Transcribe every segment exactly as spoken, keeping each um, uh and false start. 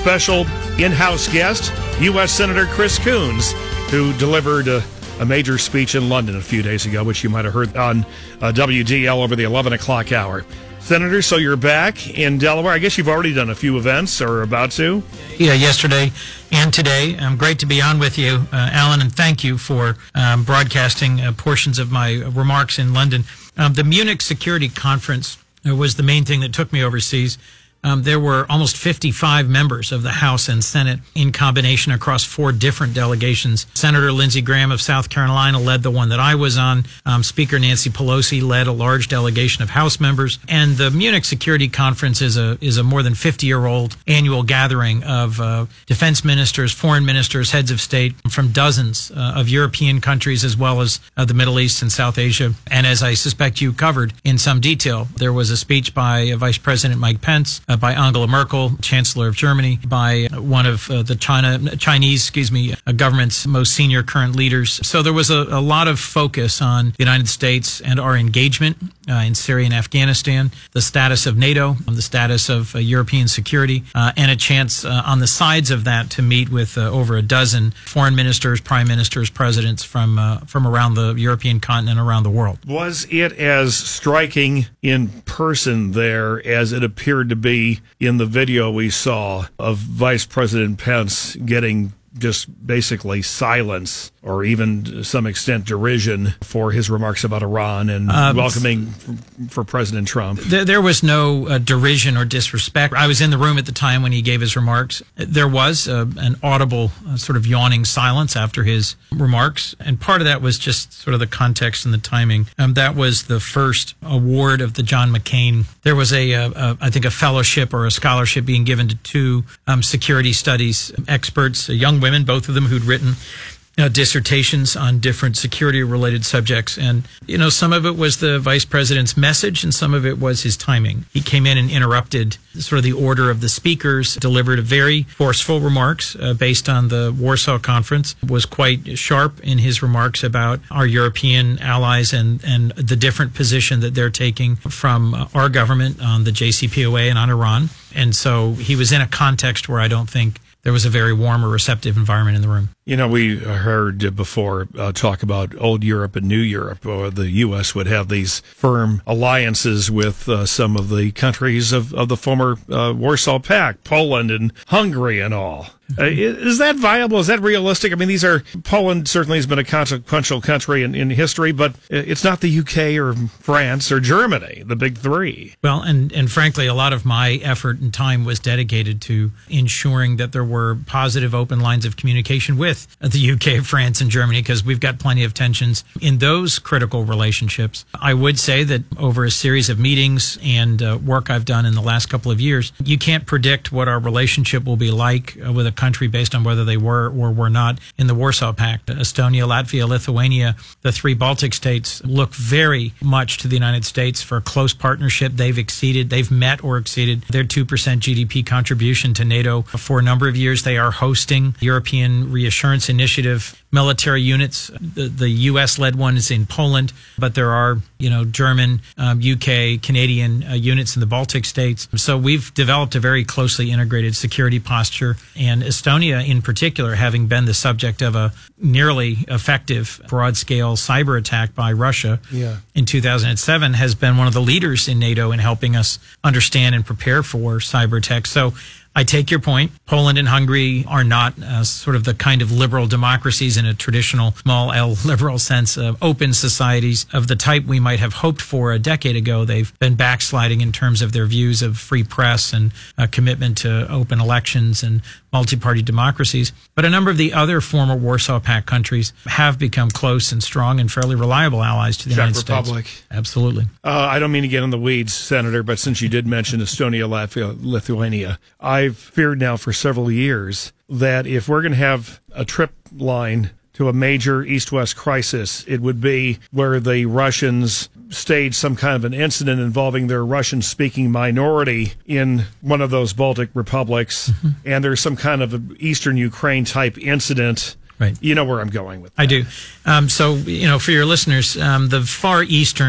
special in-house guest, U S Senator Chris Coons, who delivered a, a major speech in London a few days ago, which you might have heard on uh, W D L over the eleven o'clock hour. Senator, so you're back in Delaware. I guess you've already done a few events or are about to. Yeah, yesterday and today. Um, great to be on with you, uh, Alan, and thank you for um, broadcasting uh, portions of my remarks in London. Um, the Munich Security Conference was the main thing that took me overseas. Um, there were almost fifty-five members of the House and Senate in combination across four different delegations. Senator Lindsey Graham of South Carolina led the one that I was on. Um, Speaker Nancy Pelosi led a large delegation of House members. And the Munich Security Conference is a is a more than fifty-year-old annual gathering of uh, defense ministers, foreign ministers, heads of state from dozens uh, of European countries as well as uh, the Middle East and South Asia. And as I suspect you covered in some detail, there was a speech by uh, Vice President Mike Pence, uh, by Angela Merkel, Chancellor of Germany, by one of uh, the China, Chinese, excuse me, uh, government's most senior current leaders. So there was a, a lot of focus on the United States and our engagement uh, in Syria and Afghanistan, the status of NATO, the status of uh, European security, uh, and a chance uh, on the sides of that to meet with uh, over a dozen foreign ministers, prime ministers, presidents from uh, from around the European continent, around the world. Was it as striking in person there as it appeared to be in the video we saw of Vice President Pence getting just basically silence or even to some extent derision for his remarks about Iran and um, welcoming for President Trump? There, there was no uh, derision or disrespect. I was in the room at the time when he gave his remarks. There was uh, an audible uh, sort of yawning silence after his remarks, and part of that was just sort of the context and the timing. Um, that was the first award of the John McCain. There was a, a, a I think, a fellowship or a scholarship being given to two um, security studies experts, young women, both of them who'd written Uh, dissertations on different security-related subjects. And, you know, some of it was the vice president's message and some of it was his timing. He came in and interrupted sort of the order of the speakers, delivered a very forceful remarks uh, based on the Warsaw Conference, was quite sharp in his remarks about our European allies and, and the different position that they're taking from uh, our government on the J C P O A and on Iran. And so he was in a context where I don't think there was a very warm or receptive environment in the room. You know, we heard before uh, talk about old Europe and new Europe, or the U S would have these firm alliances with uh, some of the countries of, of the former uh, Warsaw Pact, Poland and Hungary and all. Uh, is that viable? Is that realistic? I mean, these are, Poland certainly has been a consequential country in, in history, but it's not the U K or France or Germany, the big three. Well, and, and frankly, a lot of my effort and time was dedicated to ensuring that there were positive, open lines of communication with the U K, France, and Germany, because we've got plenty of tensions in those critical relationships. I would say that over a series of meetings and uh, work I've done in the last couple of years, you can't predict what our relationship will be like uh, with a country based on whether they were or were not in the Warsaw Pact. Estonia, Latvia, Lithuania, the three Baltic states look very much to the United States for a close partnership. They've exceeded, they've met or exceeded their two percent G D P contribution to NATO for a number of years. They are hosting European Reassurance Initiative military units. The, the U S-led one is in Poland, but there are, you know, German, um, U K, Canadian uh, units in the Baltic states. So we've developed a very closely integrated security posture, and Estonia in particular, having been the subject of a nearly effective broad-scale cyber attack by Russia yeah. in two thousand seven, has been one of the leaders in NATO in helping us understand and prepare for cyber attacks. So I take your point. Poland and Hungary are not uh, sort of the kind of liberal democracies in a traditional small L liberal sense of open societies of the type we might have hoped for a decade ago. They've been backsliding in terms of their views of free press and uh, commitment to open elections and multi-party democracies. But a number of the other former Warsaw Pact countries have become close and strong and fairly reliable allies to the Czech United Republic. States. Absolutely. Uh, I don't mean to get in the weeds, Senator, but since you did mention Estonia, Latvia, Lithuania, I've feared now for several years that if we're going to have a trip line to a major east-west crisis, it would be where the Russians stage some kind of an incident involving their Russian-speaking minority in one of those Baltic republics, mm-hmm. and there's some kind of an Eastern Ukraine-type incident. Right. You know where I'm going with that. I do. Um, so, you know, for your listeners, um, the Far Eastern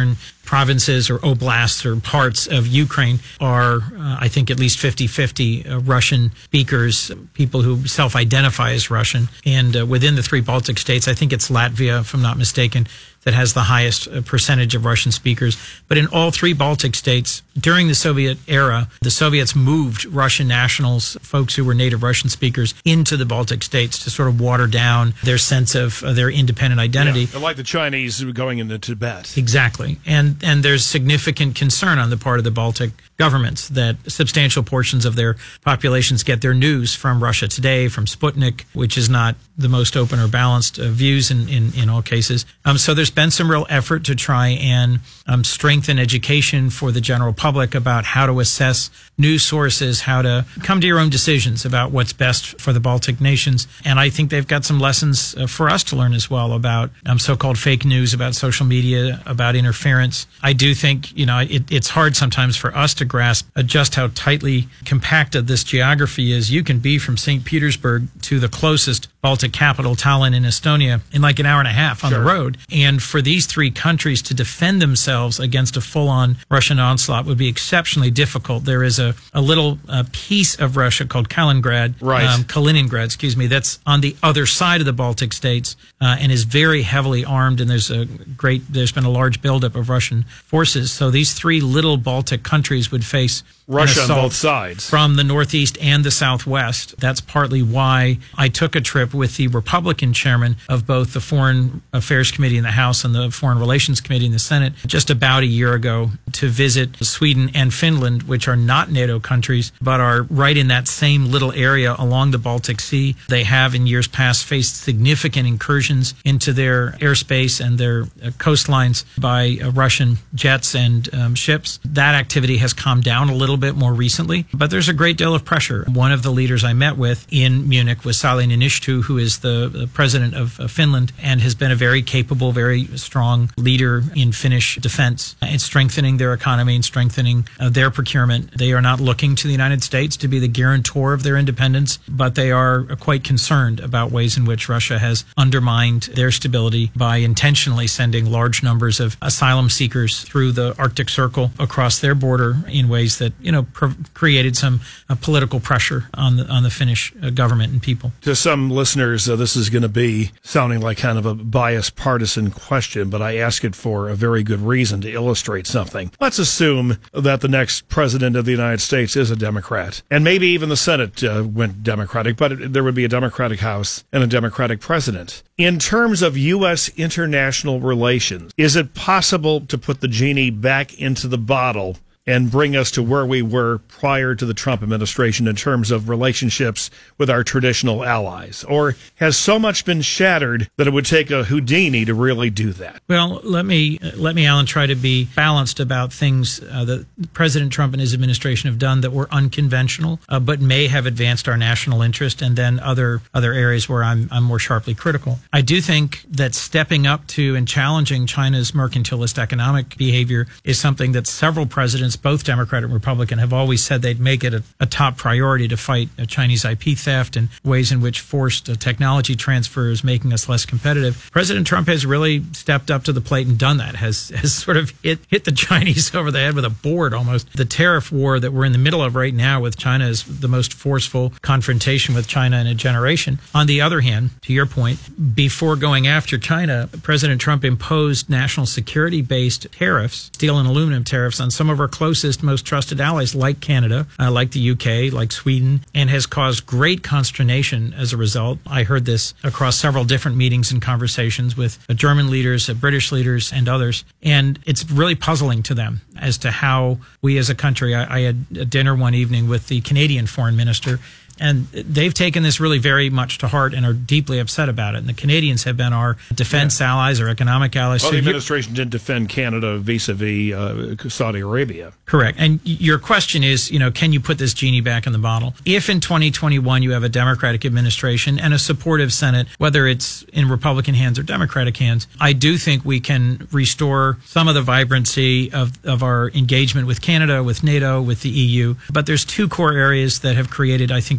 provinces or oblasts or parts of Ukraine are, uh, I think, at least fifty-fifty uh, Russian speakers, people who self-identify as Russian. And uh, within the three Baltic states, I think it's Latvia, if I'm not mistaken, that has the highest uh, percentage of Russian speakers. But in all three Baltic states, during the Soviet era, the Soviets moved Russian nationals, folks who were native Russian speakers, into the Baltic states to sort of water down their sense of uh, their independent identity. Yeah, like the Chinese going into Tibet. Exactly. And and there's significant concern on the part of the Baltic governments that substantial portions of their populations get their news from Russia Today, from Sputnik, which is not the most open or balanced uh, views in, in, in all cases. Um, so there's been some real effort to try and um, strengthen education for the general public about how to assess news sources, how to come to your own decisions about what's best for the Baltic nations. And I think they've got some lessons uh, for us to learn as well about um, so-called fake news, about social media, about interference. I do think, you know, it, it's hard sometimes for us to grasp uh, just how tightly compacted this geography is. You can be from Saint Petersburg to the closest Baltic capital, Tallinn in Estonia, in like an hour and a half on Sure. the road. And for these three countries to defend themselves against a full-on Russian onslaught would be exceptionally difficult. There is a, a little uh, piece of Russia called Kaliningrad, Right. um, Kaliningrad, excuse me, that's on the other side of the Baltic states uh, and is very heavily armed. And there's a great, there's been a large buildup of Russian forces. So these three little Baltic countries would face Russia an on assault both sides. from the Northeast and the Southwest. That's partly why I took a trip with the Republican chairman of both the Foreign Affairs Committee in the House and the Foreign Relations Committee in the Senate just about a year ago to visit Sweden and Finland, which are not NATO countries, but are right in that same little area along the Baltic Sea. They have in years past faced significant incursions into their airspace and their uh, coastlines by uh, Russian jets and um, ships. That activity has calmed down a little bit more recently, but there's a great deal of pressure. One of the leaders I met with in Munich was Sauli Niinistö, who is the, the president of uh, Finland and has been a very capable, very strong leader in Finnish defense and strengthening their economy and strengthening uh, their procurement. They are not looking to the United States to be the guarantor of their independence, but they are uh, quite concerned about ways in which Russia has undermined their stability by intentionally sending large numbers of asylum seekers through the Arctic Circle across their border in ways that, you know, pr- created some uh, political pressure on the on the Finnish uh, government and people. To some listeners, uh, this is going to be sounding like kind of a biased partisan question, but I ask it for a very good reason to illustrate something. Let's assume that the next president of the United States is a Democrat, and maybe even the Senate uh, went Democratic, but it, there would be a Democratic House and a Democratic president. In terms of U S international relations, is it possible to put the genie back into the bottle and bring us to where we were prior to the Trump administration in terms of relationships with our traditional allies? Or has so much been shattered that it would take a Houdini to really do that? Well, let me, let me, Alan, try to be balanced about things uh, that President Trump and his administration have done that were unconventional, uh, but may have advanced our national interest, and then other other areas where I'm, I'm more sharply critical. I do think that stepping up to and challenging China's mercantilist economic behavior is something that several presidents, both Democrat and Republican, have always said they'd make it a, a top priority to fight uh, Chinese I P theft and ways in which forced uh, technology transfer is making us less competitive. President Trump has really stepped up to the plate and done that, has, has sort of hit, hit the Chinese over the head with a board almost. The tariff war that we're in the middle of right now with China is the most forceful confrontation with China in a generation. On the other hand, to your point, before going after China, President Trump imposed national security-based tariffs, steel and aluminum tariffs, on some of our closest, most trusted allies like Canada, uh, like the U K, like Sweden, and has caused great consternation as a result. I heard this across several different meetings and conversations with uh, German leaders, uh, British leaders, and others. And it's really puzzling to them as to how we as a country, I, I had a dinner one evening with the Canadian foreign minister, and they've taken this really very much to heart and are deeply upset about it. And the Canadians have been our defense yeah. allies, our economic allies. Well, so the administration didn't defend Canada vis-a-vis uh, Saudi Arabia. Correct. And your question is, you know, can you put this genie back in the bottle? If in twenty twenty-one you have a Democratic administration and a supportive Senate, whether it's in Republican hands or Democratic hands, I do think we can restore some of the vibrancy of, of our engagement with Canada, with NATO, with the E U. But there's two core areas that have created, I think,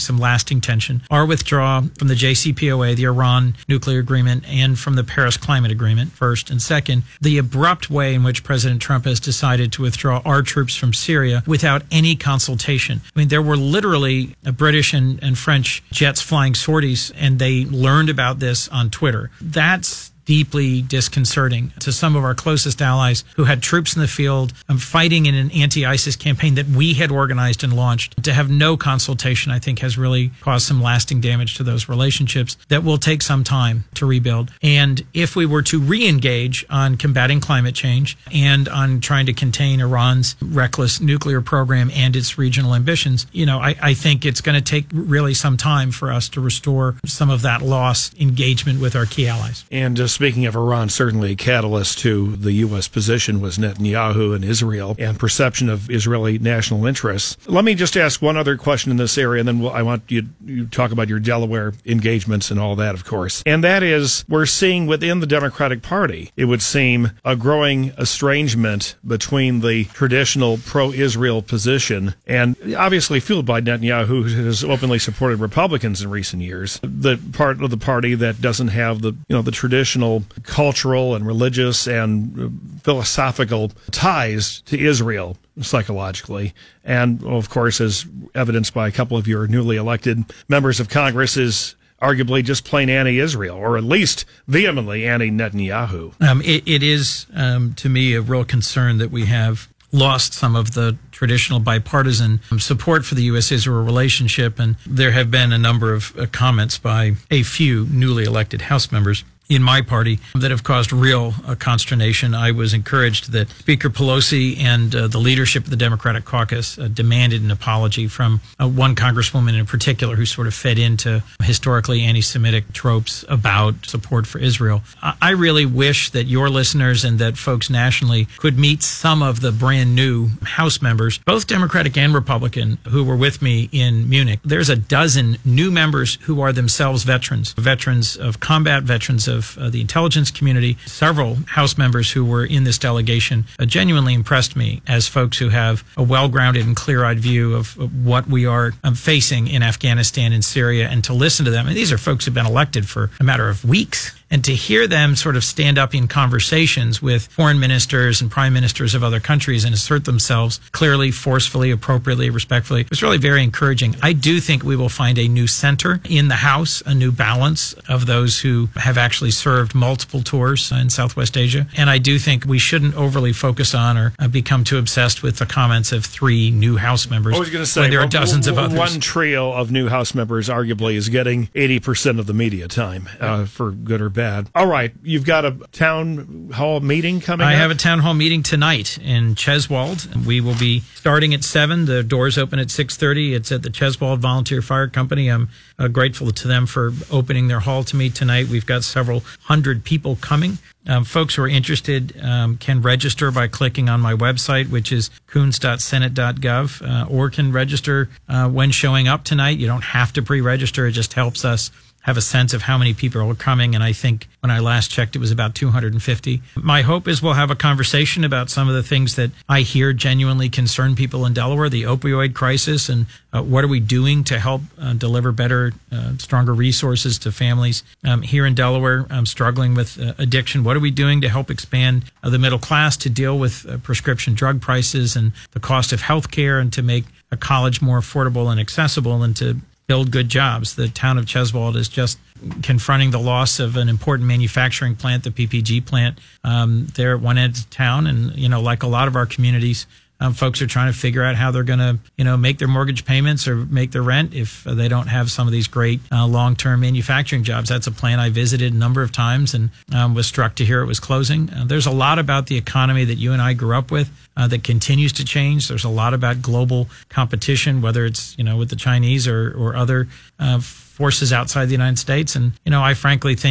some lasting tension. Our withdrawal from the J C P O A, the Iran nuclear agreement, and from the Paris Climate Agreement, first. And second, the abrupt way in which President Trump has decided to withdraw our troops from Syria without any consultation. I mean, there were literally British and, and French jets flying sorties, and they learned about this on Twitter. That's deeply disconcerting to some of our closest allies who had troops in the field um, fighting in an anti-ISIS campaign that we had organized and launched. To have no consultation, I think, has really caused some lasting damage to those relationships that will take some time to rebuild. And if we were to re-engage on combating climate change and on trying to contain Iran's reckless nuclear program and its regional ambitions, you know, I, I think it's going to take really some time for us to restore some of that lost engagement with our key allies. And just speaking of Iran, certainly a catalyst to the U S position was Netanyahu and Israel and perception of Israeli national interests. Let me just ask one other question in this area, and then we'll, I want you to talk about your Delaware engagements and all that, of course. And that is, we're seeing within the Democratic Party, it would seem, a growing estrangement between the traditional pro-Israel position and obviously fueled by Netanyahu, who has openly supported Republicans in recent years, the part of the party that doesn't have the, you know, the traditional cultural and religious and philosophical ties to Israel psychologically. And, of course, as evidenced by a couple of your newly elected members of Congress, is arguably just plain anti-Israel, or at least vehemently anti-Netanyahu. Um, it, it is, um, to me, a real concern that we have lost some of the traditional bipartisan support for the U S Israel relationship. And there have been a number of uh, comments by a few newly elected House members in my party that have caused real uh, consternation. I was encouraged that Speaker Pelosi and uh, the leadership of the Democratic caucus uh, demanded an apology from uh, one congresswoman in particular who sort of fed into historically anti-Semitic tropes about support for Israel. I, I really wish that your listeners and that folks nationally could meet some of the brand new House members, both Democratic and Republican, who were with me in Munich. There's a dozen new members who are themselves veterans, veterans of combat, veterans of Of uh, the intelligence community. Several House members who were in this delegation uh, genuinely impressed me as folks who have a well-grounded and clear-eyed view of, of what we are um, facing in Afghanistan and Syria, and to listen to them. And these are folks who've been elected for a matter of weeks. And to hear them sort of stand up in conversations with foreign ministers and prime ministers of other countries and assert themselves clearly, forcefully, appropriately, respectfully, it was really very encouraging. I do think we will find a new center in the House, a new balance of those who have actually served multiple tours in Southwest Asia. And I do think we shouldn't overly focus on or become too obsessed with the comments of three new House members. I was going to say, when there are dozens of others. One trio of new House members arguably is getting eighty percent of the media time, uh, for good or bad. Bad. All right, you've got a town hall meeting coming I up? I have a town hall meeting tonight in Cheswold. We will be starting at seven. The doors open at six thirty. It's at the Cheswold Volunteer Fire Company. I'm uh, grateful to them for opening their hall to me tonight. We've got several hundred people coming. Um, folks who are interested um, can register by clicking on my website, which is coons dot senate dot gov, uh, or can register uh, when showing up tonight. You don't have to pre-register. It just helps us have a sense of how many people are coming, and I think when I last checked, it was about two hundred fifty. My hope is we'll have a conversation about some of the things that I hear genuinely concern people in Delaware, the opioid crisis, and uh, what are we doing to help uh, deliver better, uh, stronger resources to families um, here in Delaware um, struggling with uh, addiction. What are we doing to help expand uh, the middle class to deal with uh, prescription drug prices and the cost of health care, and to make a college more affordable and accessible, and to build good jobs. The town of Cheswold is just confronting the loss of an important manufacturing plant, the P P G plant. Um, they're at one end of town, and, you know, like a lot of our communities, um, folks are trying to figure out how they're going to, you know, make their mortgage payments or make their rent if uh, they don't have some of these great uh, long-term manufacturing jobs. That's a plant I visited a number of times and um, was struck to hear it was closing. Uh, there's a lot about the economy that you and I grew up with uh, that continues to change. There's a lot about global competition, whether it's, you know, with the Chinese or, or other uh, forces outside the United States. And, you know, I frankly think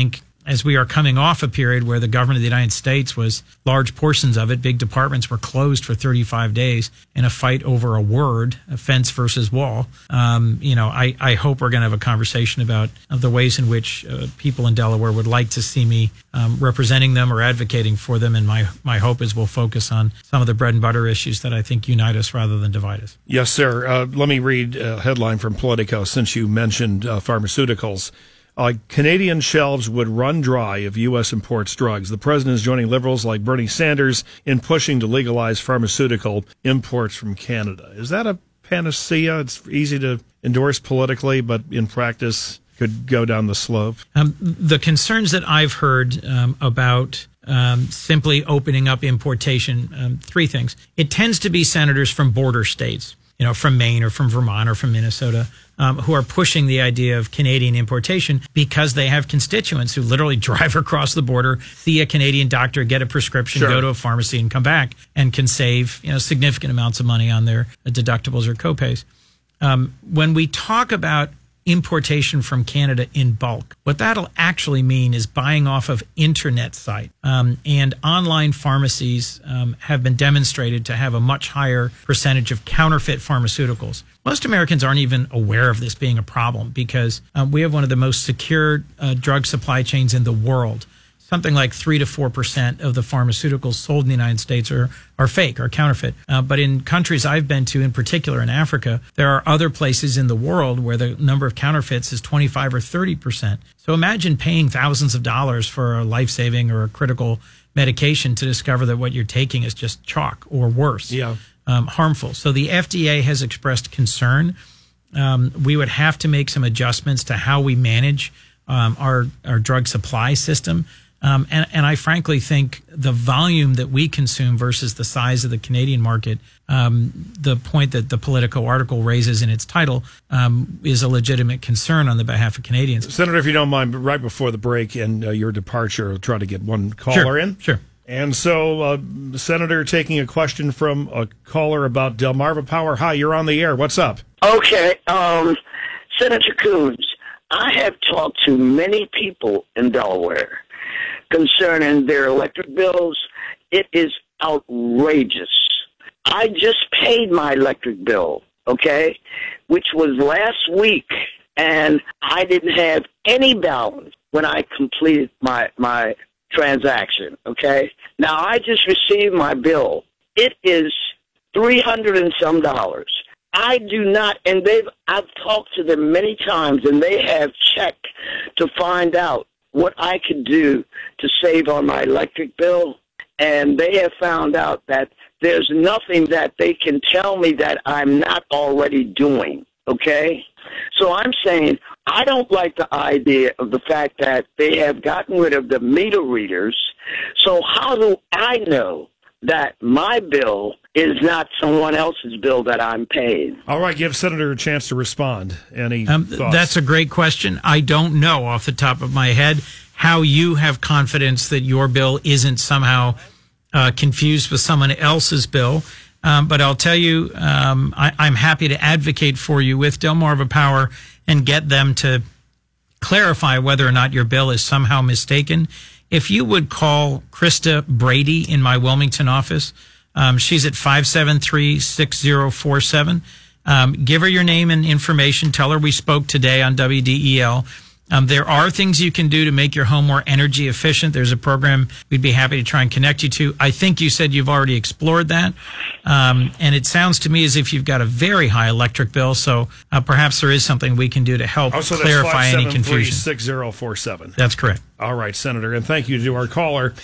as we are coming off a period where the government of the United States was, large portions of it, big departments were closed for thirty-five days in a fight over a word, a fence versus wall. Um, you know, I, I hope we're going to have a conversation about the ways in which uh, people in Delaware would like to see me um, representing them or advocating for them. And my, my hope is we'll focus on some of the bread and butter issues that I think unite us rather than divide us. Yes, sir. Uh, let me read a headline from Politico since you mentioned uh, pharmaceuticals. Uh, Canadian shelves would run dry if U S imports drugs. The president is joining liberals like Bernie Sanders in pushing to legalize pharmaceutical imports from Canada. Is that a panacea? It's easy to endorse politically, but in practice could go down the slope. Um, the concerns that I've heard um, about um, simply opening up importation, um, three things. It tends to be senators from border states, you know, from Maine or from Vermont or from Minnesota, um, who are pushing the idea of Canadian importation because they have constituents who literally drive across the border, see a Canadian doctor, get a prescription, sure. go to a pharmacy and come back and can save, you know, significant amounts of money on their deductibles or copays. Um, when we talk about importation from Canada in bulk, what that'll actually mean is buying off of internet site. Um, and online pharmacies um, have been demonstrated to have a much higher percentage of counterfeit pharmaceuticals. Most Americans aren't even aware of this being a problem because um, we have one of the most secure uh, drug supply chains in the world. Something like three to four percent of the pharmaceuticals sold in the United States are, are fake, are counterfeit. Uh, but in countries I've been to, in particular in Africa, there are other places in the world where the number of counterfeits is twenty-five or thirty percent. So imagine paying thousands of dollars for a life-saving or a critical medication to discover that what you're taking is just chalk or worse, yeah. um, harmful. So the F D A has expressed concern. Um, we would have to make some adjustments to how we manage um, our, our drug supply system. Um, and, and I frankly think the volume that we consume versus the size of the Canadian market, um, the point that the Politico article raises in its title, um, is a legitimate concern on the behalf of Canadians. Senator, if you don't mind, right before the break and uh, your departure, I'll try to get one caller sure, in. Sure. And so, uh, Senator, taking a question from a caller about Delmarva Power. Hi, you're on the air. What's up? Okay. Um, Senator Coons, I have talked to many people in Delaware concerning their electric bills. It is outrageous. I just paid my electric bill, okay, which was last week, and I didn't have any balance when I completed my my transaction, okay? Now, I just received my bill. It is three hundred and some dollars. I do not, and they've, I've talked to them many times, and they have checked to find out what I could do to save on my electric bill, and they have found out that there's nothing that they can tell me that I'm not already doing, okay? So I'm saying I don't like the idea of the fact that they have gotten rid of the meter readers, so how do I know that my bill is not someone else's bill that I'm paying? All right, give Senator a chance to respond. Any um, thoughts? That's a great question. I don't know off the top of my head how you have confidence that your bill isn't somehow uh, confused with someone else's bill. Um, but I'll tell you, um, I, I'm happy to advocate for you with Delmarva Power and get them to clarify whether or not your bill is somehow mistaken. If you would call Krista Brady in my Wilmington office, um, she's at five seven three, six zero four seven. Um, give her your name and information. Tell her we spoke today on W D E L. Um, there are things you can do to make your home more energy efficient. There's a program we'd be happy to try and connect you to. I think you said you've already explored that. Um, and it sounds to me as if you've got a very high electric bill. So uh, perhaps there is something we can do to help oh, so clarify any that's five seven three, confusion. six zero four seven. That's correct. All right, Senator. And thank you to our caller.